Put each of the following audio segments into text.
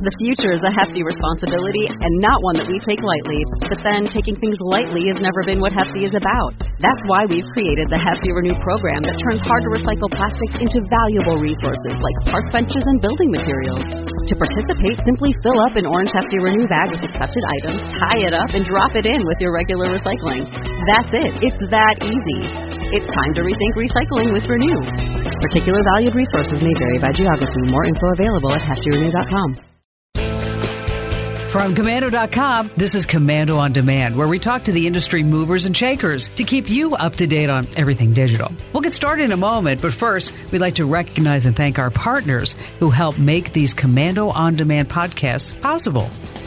The future is a hefty responsibility and not one that we take lightly. But then taking things lightly has never been what Hefty is about. That's why we've created the Hefty Renew program that turns hard-to-recycle plastics into valuable resources like park benches and building materials. To participate, simply fill up an orange Hefty Renew bag with accepted items, tie it up, and drop it in with your regular recycling. That's it. It's that easy. It's time to rethink recycling with Renew. Particular valued resources may vary by geography. More info available at heftyrenew.com. From Commando.com, this is Commando on Demand, where we talk to the industry movers and shakers to keep you up to date on everything digital. We'll get started in a moment, but first, we'd like to recognize and thank our partners who help make these Commando on Demand podcasts possible.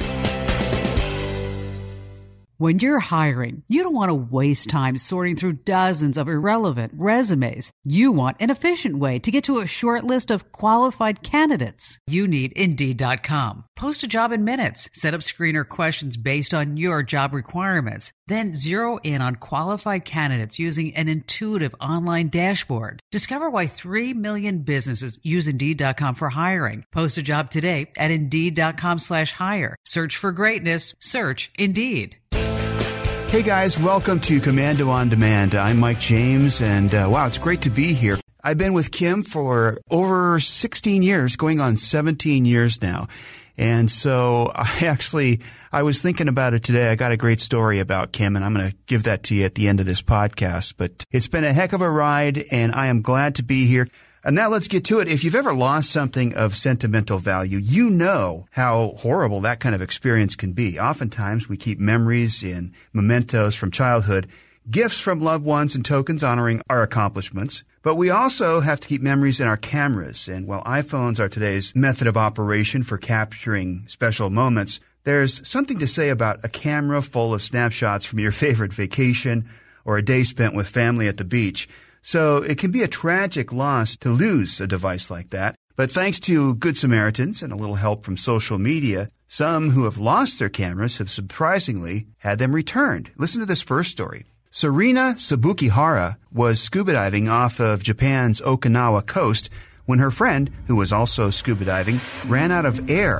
When you're hiring, you don't want to waste time sorting through dozens of irrelevant resumes. You want an efficient way to get to a short list of qualified candidates. You need Indeed.com. Post a job in minutes. Set up screener questions based on your job requirements. Then zero in on qualified candidates using an intuitive online dashboard. Discover why 3 million businesses use Indeed.com for hiring. Post a job today at Indeed.com/hire. Search for greatness. Search Indeed. Hey guys, welcome to Commando on Demand. I'm Mike James, and wow, it's great to be here. I've been with Kim for over 16 years, going on 17 years now. And so I was thinking about it today. I got a great story about Kim, and I'm going to give that to you at the end of this podcast. But it's been a heck of a ride, and I am glad to be here. And now let's get to it. If you've ever lost something of sentimental value, you know how horrible that kind of experience can be. Oftentimes, we keep memories and mementos from childhood, gifts from loved ones, and tokens honoring our accomplishments. But we also have to keep memories in our cameras. And while iPhones are today's method of operation for capturing special moments, there's something to say about a camera full of snapshots from your favorite vacation or a day spent with family at the beach. So it can be a tragic loss to lose a device like that. But thanks to Good Samaritans and a little help from social media, some who have lost their cameras have surprisingly had them returned. Listen to this first story. Sarina Sabukihara was scuba diving off of Japan's Okinawa coast when her friend, who was also scuba diving, ran out of air.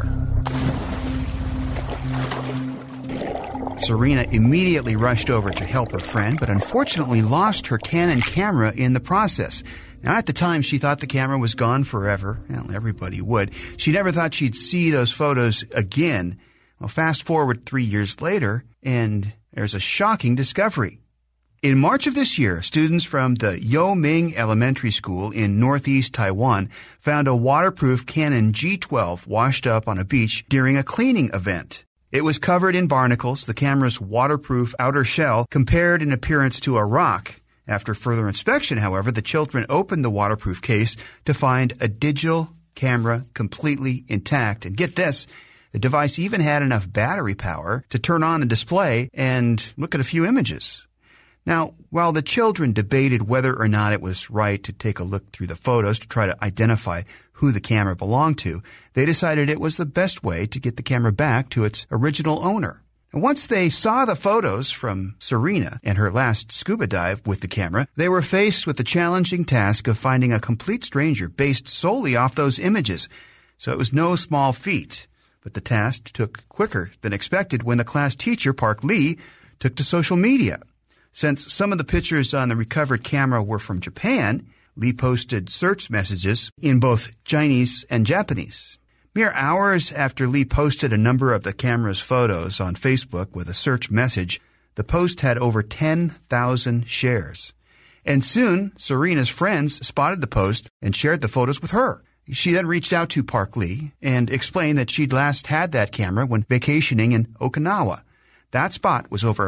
Sarina immediately rushed over to help her friend, but unfortunately lost her Canon camera in the process. Now, at the time, she thought the camera was gone forever. Well, everybody would. She never thought she'd see those photos again. Well, fast forward 3 years later, and there's a shocking discovery. In March of this year, students from the Yo-Ming Elementary School in northeast Taiwan found a waterproof Canon G12 washed up on a beach during a cleaning event. It was covered in barnacles. The camera's waterproof outer shell compared in appearance to a rock. After further inspection, however, the children opened the waterproof case to find a digital camera completely intact. And get this, the device even had enough battery power to turn on the display and look at a few images. Now, while the children debated whether or not it was right to take a look through the photos to try to identify who the camera belonged to, they decided it was the best way to get the camera back to its original owner. And once they saw the photos from Sarina and her last scuba dive with the camera, they were faced with the challenging task of finding a complete stranger based solely off those images. So it was no small feat. But the task took quicker than expected when the class teacher, Park Lee, took to social media. Since some of the pictures on the recovered camera were from Japan, Lee posted search messages in both Chinese and Japanese. Mere hours after Lee posted a number of the camera's photos on Facebook with a search message, the post had over 10,000 shares. And soon, Sarina's friends spotted the post and shared the photos with her. She then reached out to Park Lee and explained that she'd last had that camera when vacationing in Okinawa. That spot was over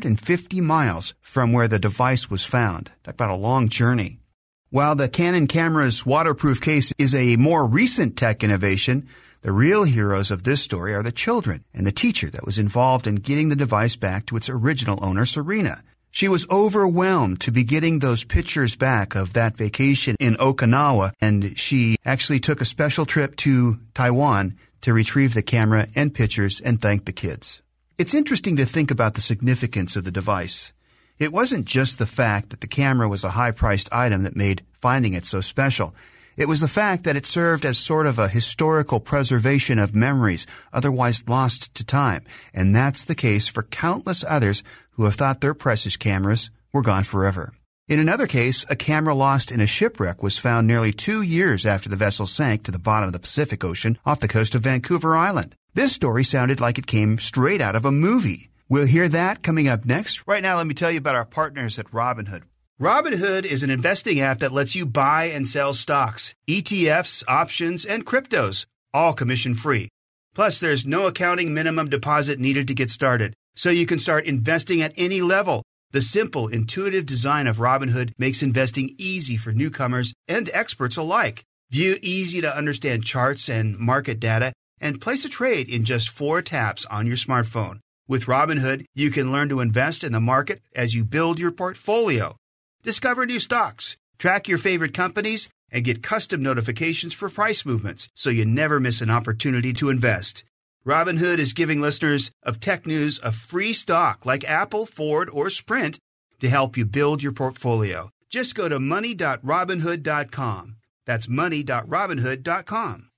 150 miles from where the device was found. Talk about a long journey. While the Canon camera's waterproof case is a more recent tech innovation, the real heroes of this story are the children and the teacher that was involved in getting the device back to its original owner, Sarina. She was overwhelmed to be getting those pictures back of that vacation in Okinawa, and she actually took a special trip to Taiwan to retrieve the camera and pictures and thank the kids. It's interesting to think about the significance of the device. It wasn't just the fact that the camera was a high-priced item that made finding it so special. It was the fact that it served as sort of a historical preservation of memories otherwise lost to time. And that's the case for countless others who have thought their precious cameras were gone forever. In another case, a camera lost in a shipwreck was found nearly 2 years after the vessel sank to the bottom of the Pacific Ocean off the coast of Vancouver Island. This story sounded like it came straight out of a movie. We'll hear that coming up next. Right now, let me tell you about our partners at Robinhood. Robinhood is an investing app that lets you buy and sell stocks, ETFs, options, and cryptos, all commission-free. Plus, there's no accounting minimum deposit needed to get started, so you can start investing at any level. The simple, intuitive design of Robinhood makes investing easy for newcomers and experts alike. View easy-to-understand charts and market data and place a trade in just 4 taps on your smartphone. With Robinhood, you can learn to invest in the market as you build your portfolio. Discover new stocks, track your favorite companies, and get custom notifications for price movements so you never miss an opportunity to invest. Robinhood is giving listeners of Tech News a free stock like Apple, Ford, or Sprint to help you build your portfolio. Just go to money.robinhood.com. That's money.robinhood.com.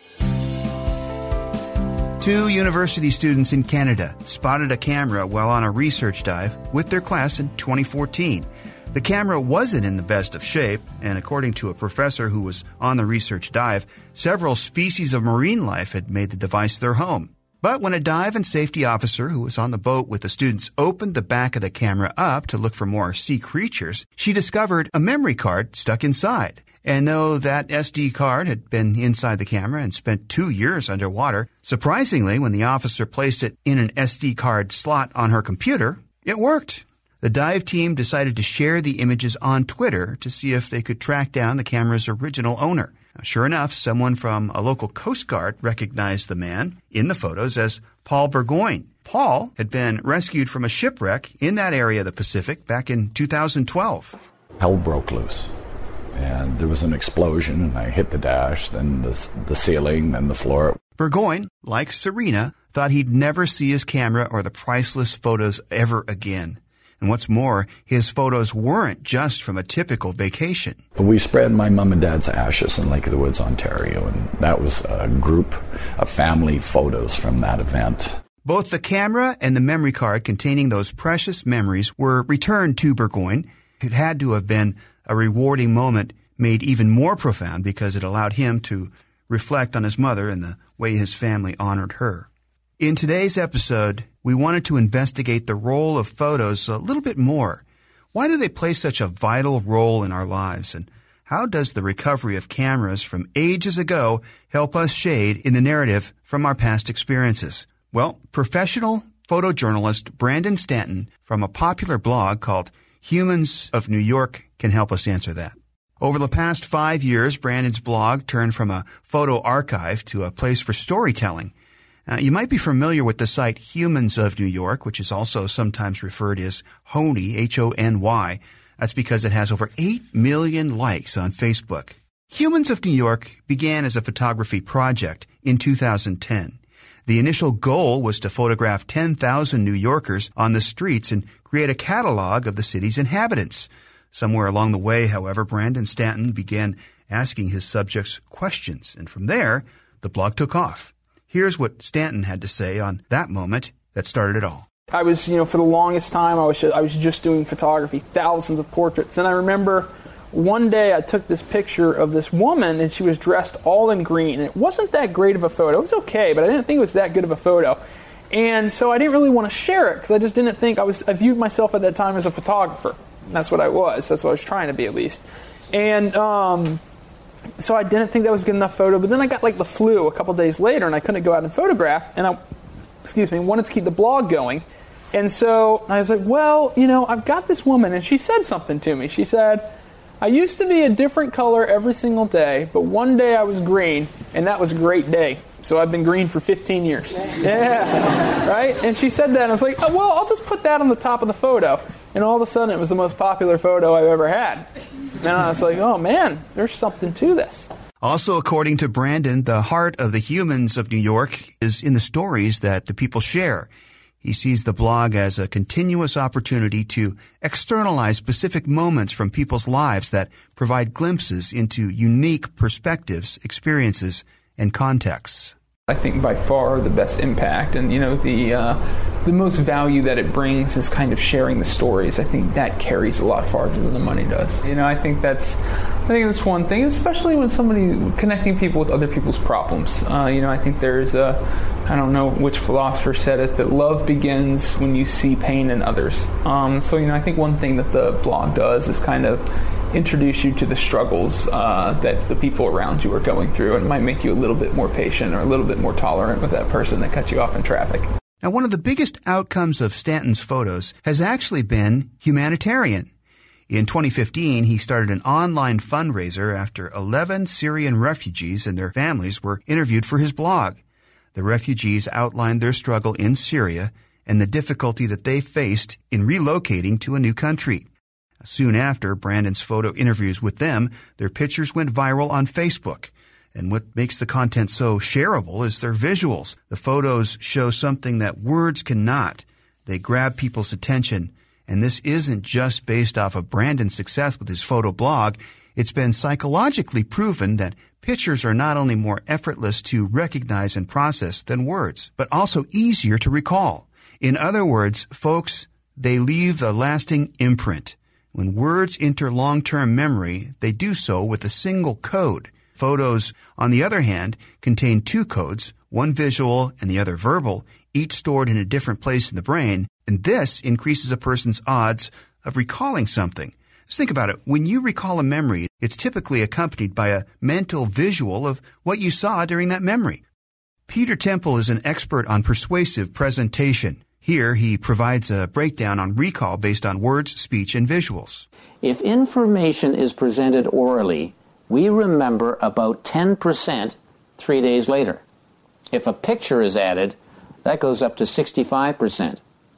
2 university students in Canada spotted a camera while on a research dive with their class in 2014. The camera wasn't in the best of shape, and according to a professor who was on the research dive, several species of marine life had made the device their home. But when a dive and safety officer who was on the boat with the students opened the back of the camera up to look for more sea creatures, she discovered a memory card stuck inside. And though that SD card had been inside the camera and spent 2 years underwater, surprisingly, when the officer placed it in an SD card slot on her computer, it worked. The dive team decided to share the images on Twitter to see if they could track down the camera's original owner. Sure enough, someone from a local Coast Guard recognized the man in the photos as Paul Burgoyne. Paul had been rescued from a shipwreck in that area of the Pacific back in 2012. Hell broke loose, and there was an explosion, and I hit the dash, then the ceiling, then the floor. Burgoyne, like Serena, thought he'd never see his camera or the priceless photos ever again. And what's more, his photos weren't just from a typical vacation. We spread my mom and dad's ashes in Lake of the Woods, Ontario, and that was a group of family photos from that event. Both the camera and the memory card containing those precious memories were returned to Burgoyne. It had to have been a rewarding moment made even more profound because it allowed him to reflect on his mother and the way his family honored her. In today's episode, we wanted to investigate the role of photos a little bit more. Why do they play such a vital role in our lives? And how does the recovery of cameras from ages ago help us shade in the narrative from our past experiences? Well, professional photojournalist Brandon Stanton from a popular blog called Humans of New York can help us answer that. Over the past 5 years, Brandon's blog turned from a photo archive to a place for storytelling. You might be familiar with the site Humans of New York, which is also sometimes referred as Hony, H-O-N-Y. That's because it has over 8 million likes on Facebook. Humans of New York began as a photography project in 2010. The initial goal was to photograph 10,000 New Yorkers on the streets and create a catalog of the city's inhabitants. Somewhere along the way, however, Brandon Stanton began asking his subjects questions, and from there, the blog took off. Here's what Stanton had to say on that moment that started it all. I was, for the longest time, I was just doing photography, thousands of portraits. And I remember one day I took this picture of this woman, and she was dressed all in green. And it wasn't that great of a photo. It was okay, but I didn't think it was that good of a photo. And so I didn't really want to share it because I just didn't think I viewed myself at that time as a photographer. And that's what I was. That's what I was trying to be, at least. And so I didn't think that was a good enough photo, but then I got the flu a couple days later, and I couldn't go out and photograph, and I wanted to keep the blog going. And so I was like, well, I've got this woman, and she said something to me. She said, I used to be a different color every single day, but one day I was green, and that was a great day. So I've been green for 15 years. Yeah, right? And she said that, and I was like, oh, well, I'll just put that on the top of the photo. And all of a sudden, it was the most popular photo I've ever had. And I was like, oh, man, there's something to this. Also, according to Brandon, the heart of the Humans of New York is in the stories that the people share. He sees the blog as a continuous opportunity to externalize specific moments from people's lives that provide glimpses into unique perspectives, experiences, and contexts. I think by far the best impact and, the most value that it brings is kind of sharing the stories. I think that carries a lot farther than the money does. I think that's one thing, especially when connecting people with other people's problems. I think there's I don't know which philosopher said it, that love begins when you see pain in others. I think one thing that the blog does is kind of introduce you to the struggles that the people around you are going through, and it might make you a little bit more patient or a little bit more tolerant with that person that cut you off in traffic. Now, one of the biggest outcomes of Stanton's photos has actually been humanitarian. In 2015, he started an online fundraiser after 11 Syrian refugees and their families were interviewed for his blog. The refugees outlined their struggle in Syria and the difficulty that they faced in relocating to a new country. Soon after Brandon's photo interviews with them, their pictures went viral on Facebook. And what makes the content so shareable is their visuals. The photos show something that words cannot. They grab people's attention. And this isn't just based off of Brandon's success with his photo blog. It's been psychologically proven that pictures are not only more effortless to recognize and process than words, but also easier to recall. In other words, folks, they leave a lasting imprint. When words enter long-term memory, they do so with a single code. Photos, on the other hand, contain two codes, one visual and the other verbal, each stored in a different place in the brain, and this increases a person's odds of recalling something. Just think about it. When you recall a memory, it's typically accompanied by a mental visual of what you saw during that memory. Peter Temple is an expert on persuasive presentation. Here, he provides a breakdown on recall based on words, speech, and visuals. If information is presented orally, we remember about 10% 3 days later. If a picture is added, that goes up to 65%.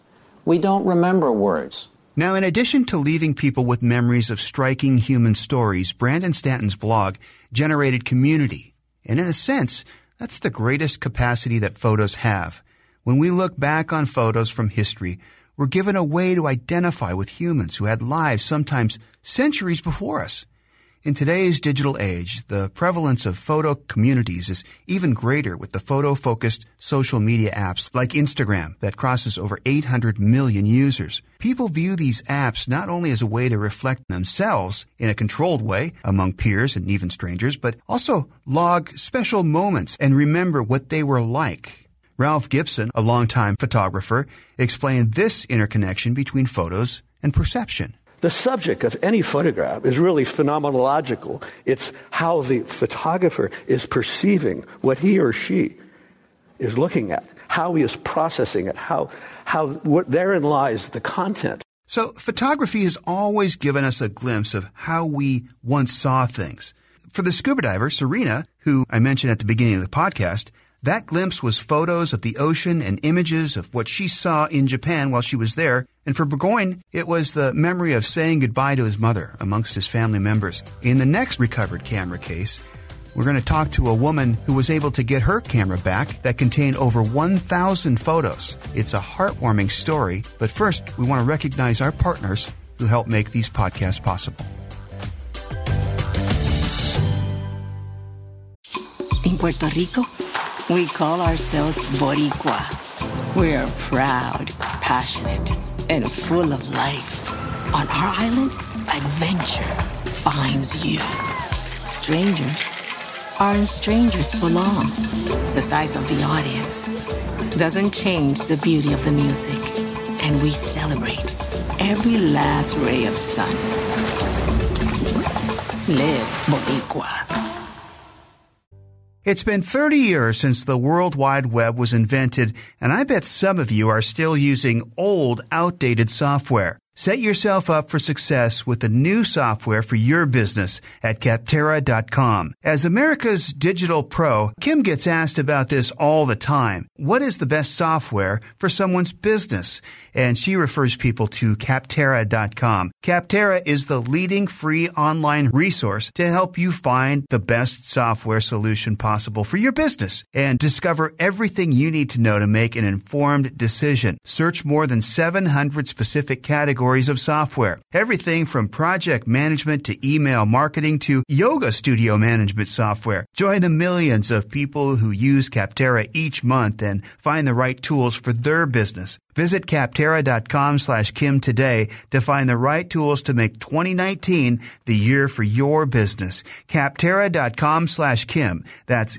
We don't remember words. Now, in addition to leaving people with memories of striking human stories, Brandon Stanton's blog generated community. And in a sense, that's the greatest capacity that photos have. When we look back on photos from history, we're given a way to identify with humans who had lives sometimes centuries before us. In today's digital age, the prevalence of photo communities is even greater with the photo-focused social media apps like Instagram that crosses over 800 million users. People view these apps not only as a way to reflect themselves in a controlled way among peers and even strangers, but also log special moments and remember what they were like. Ralph Gibson, a longtime photographer, explained this interconnection between photos and perception. The subject of any photograph is really phenomenological. It's how the photographer is perceiving what he or she is looking at, how he is processing it, therein lies the content. So photography has always given us a glimpse of how we once saw things. For the scuba diver, Serena, who I mentioned at the beginning of the podcast, that glimpse was photos of the ocean and images of what she saw in Japan while she was there. And for Burgoyne, it was the memory of saying goodbye to his mother amongst his family members. In the next recovered camera case, we're going to talk to a woman who was able to get her camera back that contained over 1,000 photos. It's a heartwarming story, but first we want to recognize our partners who help make these podcasts possible. In Puerto Rico, we call ourselves Boricua. We're proud, passionate, and full of life. On our island, adventure finds you. Strangers aren't strangers for long. The size of the audience doesn't change the beauty of the music, and we celebrate every last ray of sun. Live Boricua. It's been 30 years since the World Wide Web was invented, and I bet some of you are still using old, outdated software. Set yourself up for success with the new software for your business at Capterra.com. As America's digital pro, Kim gets asked about this all the time. What is the best software for someone's business? And she refers people to Capterra.com. Capterra is the leading free online resource to help you find the best software solution possible for your business and discover everything you need to know to make an informed decision. Search more than 700 specific categories of software. Everything from project management to email marketing to yoga studio management software. Join the millions of people who use Capterra each month and find the right tools for their business. Visit Capterra.com/Kim today to find the right tools to make 2019 the year for your business. Capterra.com/Kim. That's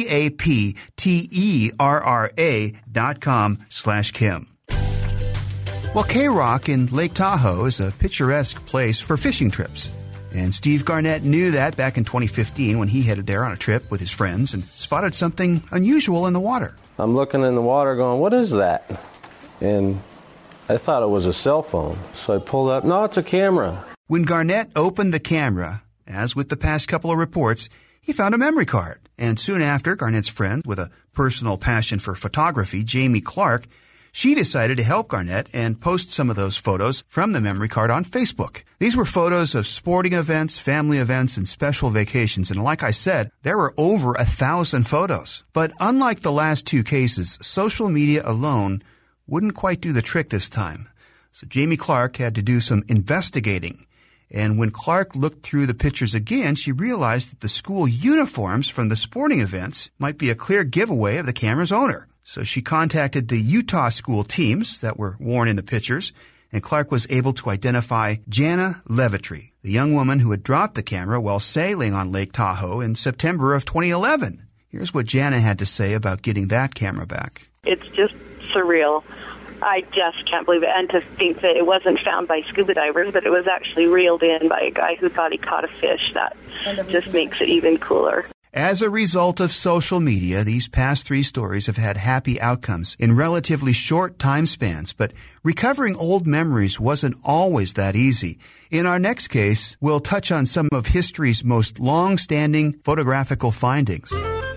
CAPTERRA.com/Kim. Well, K-Rock in Lake Tahoe is a picturesque place for fishing trips. And Steve Garnett knew that back in 2015 when he headed there on a trip with his friends and spotted something unusual in the water. I'm looking in the water going, what is that? And I thought it was a cell phone. So I pulled up, no, it's a camera. When Garnett opened the camera, as with the past couple of reports, he found a memory card. And soon after, Garnett's friend with a personal passion for photography, Jamie Clark, she decided to help Garnett and post some of those photos from the memory card on Facebook. These were photos of sporting events, family events, and special vacations. And like I said, there were over 1,000 photos. But unlike the last two cases, social media alone wouldn't quite do the trick this time. So Jamie Clark had to do some investigating. And when Clark looked through the pictures again, she realized that the school uniforms from the sporting events might be a clear giveaway of the camera's owner. So she contacted the Utah school teams that were worn in the pictures, and Clark was able to identify Jana Levitry, the young woman who had dropped the camera while sailing on Lake Tahoe in September of 2011. Here's what Jana had to say about getting that camera back. It's just surreal. I just can't believe it. And to think that it wasn't found by scuba divers, but it was actually reeled in by a guy who thought he caught a fish. That just makes it even cooler. As a result of social media, these past three stories have had happy outcomes in relatively short time spans, but recovering old memories wasn't always that easy. In our next case, we'll touch on some of history's most long-standing photographical findings.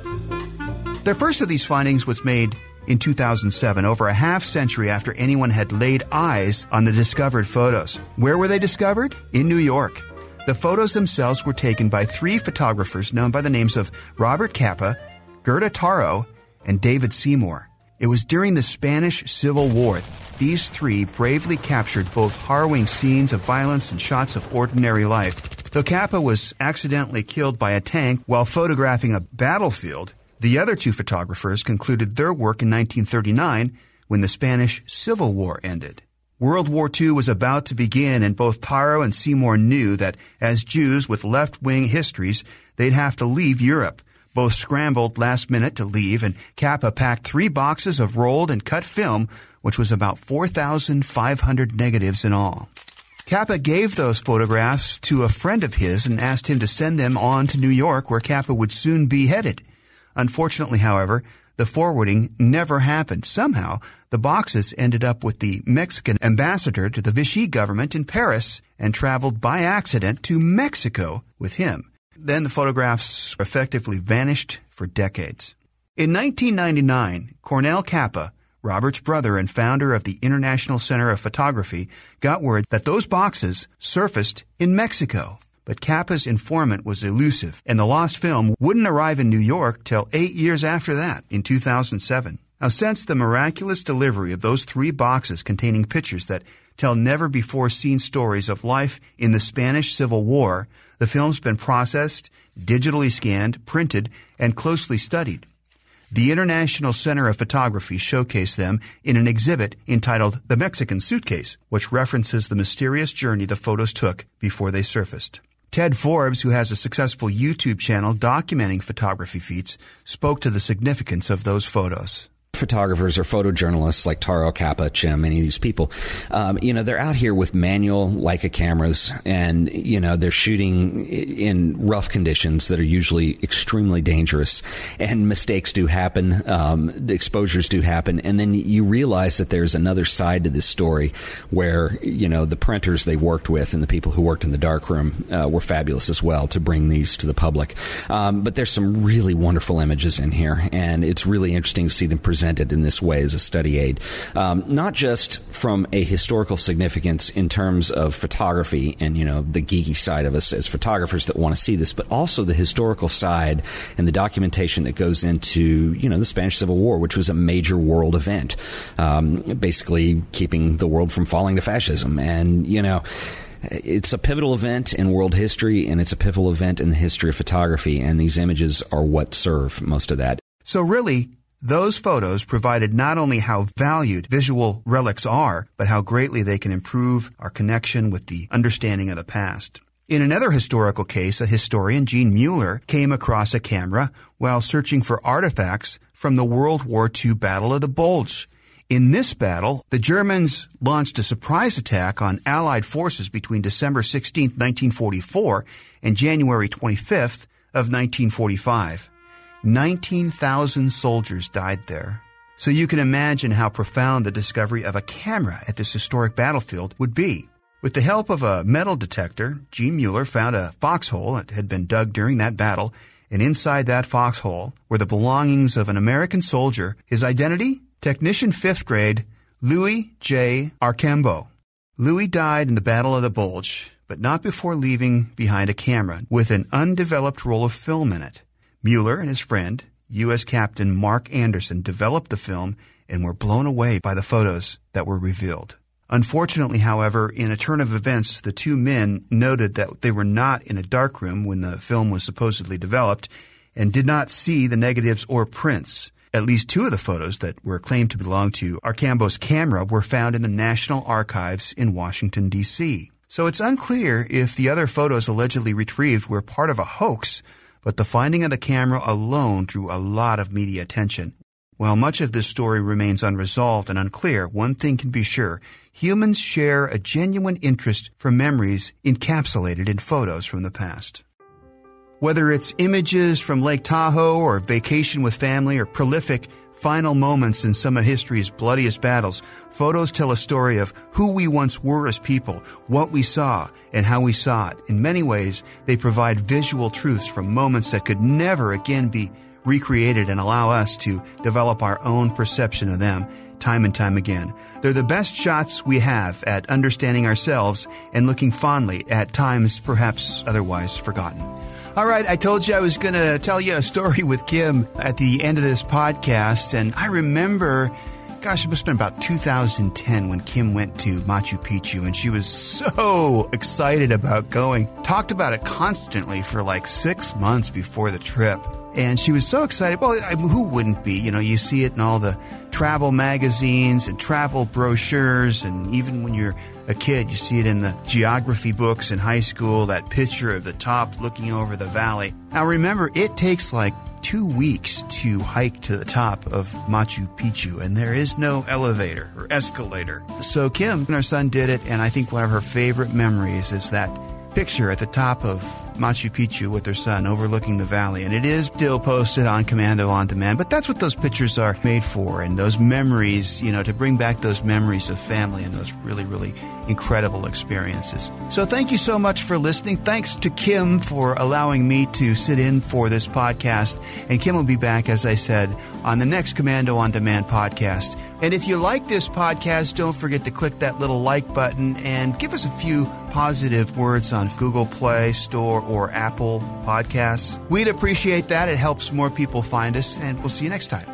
The first of these findings was made in 2007, over a half century after anyone had laid eyes on the discovered photos. Where were they discovered? In New York. The photos themselves were taken by three photographers known by the names of Robert Capa, Gerda Taro, and David Seymour. It was during the Spanish Civil War. These three bravely captured both harrowing scenes of violence and shots of ordinary life. Though Capa was accidentally killed by a tank while photographing a battlefield, the other two photographers concluded their work in 1939 when the Spanish Civil War ended. World War II was about to begin, and both Taro and Seymour knew that as Jews with left-wing histories, they'd have to leave Europe. Both scrambled last minute to leave, and Capa packed 3 boxes of rolled and cut film, which was about 4,500 negatives in all. Capa gave those photographs to a friend of his and asked him to send them on to New York, where Capa would soon be headed. Unfortunately, however, the forwarding never happened. Somehow, the boxes ended up with the Mexican ambassador to the Vichy government in Paris and traveled by accident to Mexico with him. Then the photographs effectively vanished for decades. In 1999, Cornel Capa, Robert's brother and founder of the International Center of Photography, got word that those boxes surfaced in Mexico. But Capa's informant was elusive, and the lost film wouldn't arrive in New York till 8 years after that, in 2007. Now, since the miraculous delivery of those 3 boxes containing pictures that tell never-before-seen stories of life in the Spanish Civil War, the film's been processed, digitally scanned, printed, and closely studied. The International Center of Photography showcased them in an exhibit entitled The Mexican Suitcase, which references the mysterious journey the photos took before they surfaced. Ted Forbes, who has a successful YouTube channel documenting photography feats, spoke to the significance of those photos. photographers or photojournalists like Taro, Kappa, Chim, any of these people, they're out here with manual Leica cameras, and, they're shooting in rough conditions that are usually extremely dangerous, and mistakes do happen, exposures do happen, and then you realize that there's another side to this story where, the printers they worked with and the people who worked in the darkroom were fabulous as well to bring these to the public. But there's some really wonderful images in here, and it's really interesting to see them presented in this way as a study aid. Not just from a historical significance in terms of photography and, the geeky side of us as photographers that want to see this, but also the historical side and the documentation that goes into, the Spanish Civil War, which was a major world event, basically keeping the world from falling to fascism. And, it's a pivotal event in world history, and it's a pivotal event in the history of photography, and these images are what serve most of that. So really, those photos provided not only how valued visual relics are, but how greatly they can improve our connection with the understanding of the past. In another historical case, a historian, Gene Mueller, came across a camera while searching for artifacts from the World War II Battle of the Bulge. In this battle, the Germans launched a surprise attack on Allied forces between December 16, 1944 and January 25th of 1945. 19,000 soldiers died there. So you can imagine how profound the discovery of a camera at this historic battlefield would be. With the help of a metal detector, Gene Mueller found a foxhole that had been dug during that battle, and inside that foxhole were the belongings of an American soldier. His identity? Technician 5th grade, Louis J. Archambault. Louis died in the Battle of the Bulge, but not before leaving behind a camera with an undeveloped roll of film in it. Mueller and his friend, U.S. Captain Mark Anderson, developed the film and were blown away by the photos that were revealed. Unfortunately, however, in a turn of events, the two men noted that they were not in a darkroom when the film was supposedly developed and did not see the negatives or prints. At least two of the photos that were claimed to belong to Archambault's camera were found in the National Archives in Washington, D.C. So it's unclear if the other photos allegedly retrieved were part of a hoax, but the finding of the camera alone drew a lot of media attention. While much of this story remains unresolved and unclear, one thing can be sure. Humans share a genuine interest for memories encapsulated in photos from the past. Whether it's images from Lake Tahoe or vacation with family or prolific final moments in some of history's bloodiest battles, photos tell a story of who we once were as people, what we saw, and how we saw it. In many ways, they provide visual truths from moments that could never again be recreated and allow us to develop our own perception of them time and time again. They're the best shots we have at understanding ourselves and looking fondly at times perhaps otherwise forgotten. All right, I told you I was going to tell you a story with Kim at the end of this podcast, and I remember, gosh, it must have been about 2010 when Kim went to Machu Picchu, and she was so excited about going. Talked about it constantly for like 6 months before the trip. And she was so excited. Well, who wouldn't be? You see it in all the travel magazines and travel brochures, and even when you're a kid, you see it in the geography books in high school, that picture of the top looking over the valley. Now remember, it takes like 2 weeks to hike to the top of Machu Picchu, and there is no elevator or escalator. So Kim and her son did it, and I think one of her favorite memories is that picture at the top of Machu Picchu with their son overlooking the valley, and it is still posted on Commando On Demand, but that's what those pictures are made for, and those memories, to bring back those memories of family and those really, really incredible experiences. So thank you so much for listening. Thanks to Kim for allowing me to sit in for this podcast, and Kim will be back, as I said, on the next Commando On Demand podcast. And if you like this podcast, don't forget to click that little like button and give us a few positive words on Google Play Store or Apple Podcasts. We'd appreciate that. It helps more people find us, and we'll see you next time.